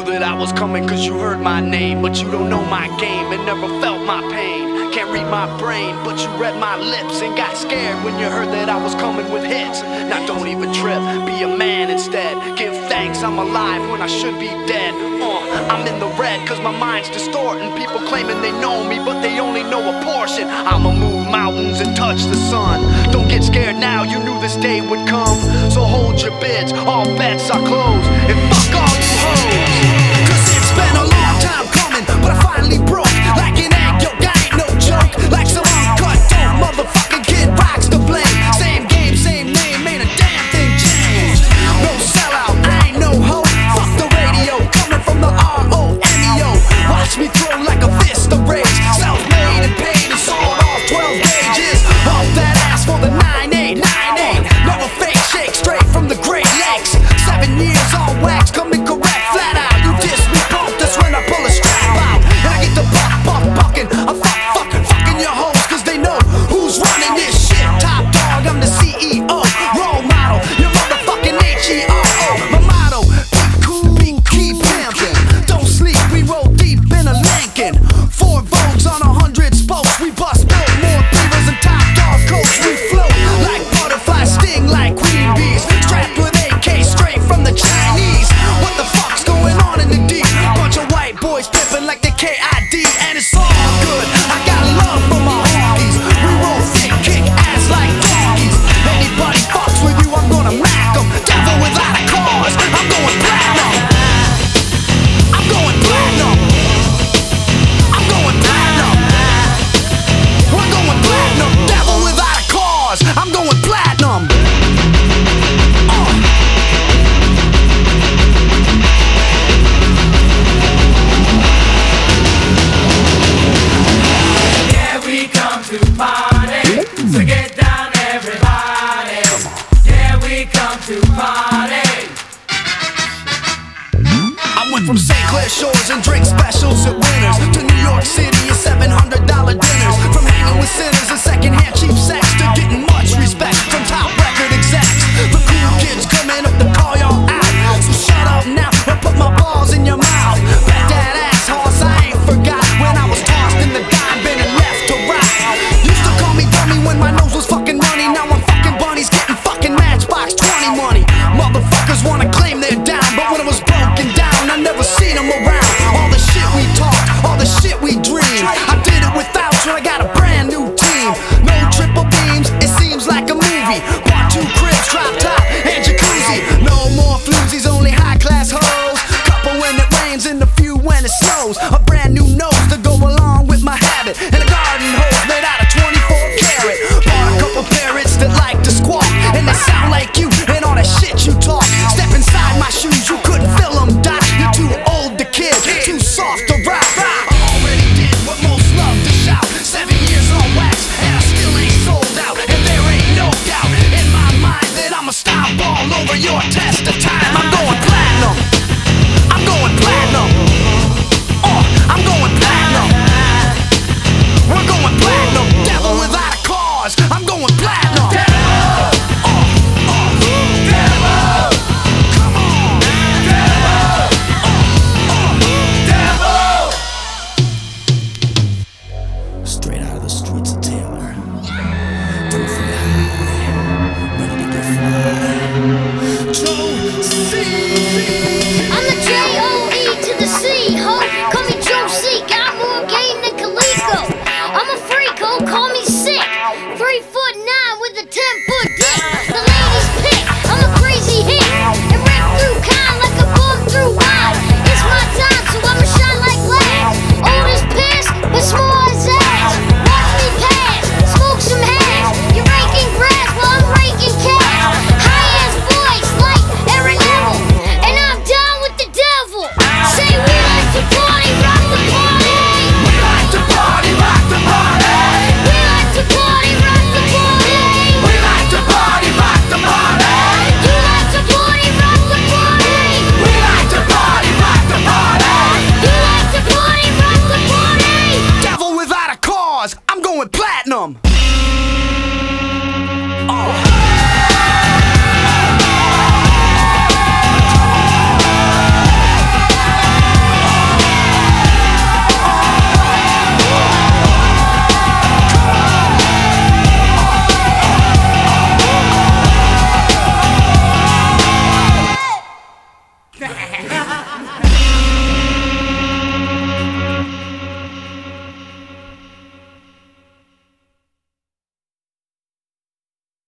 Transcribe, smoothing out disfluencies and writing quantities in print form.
knew that I was coming cause you heard my name, but you don't know my game and never felt my pain. Can't read my brain, but you read my lips and got scared when you heard that I was coming with hits. Now don't even trip, be a man instead. Give thanks I'm alive when I should be dead. I'm in the red cause my mind's distorting. People claiming they know me, but they only know a portion. I'ma move mountains and touch the sun. Don't get scared now, you knew this day would come. So hold your bids, all bets are closed, and fuck all you hoes.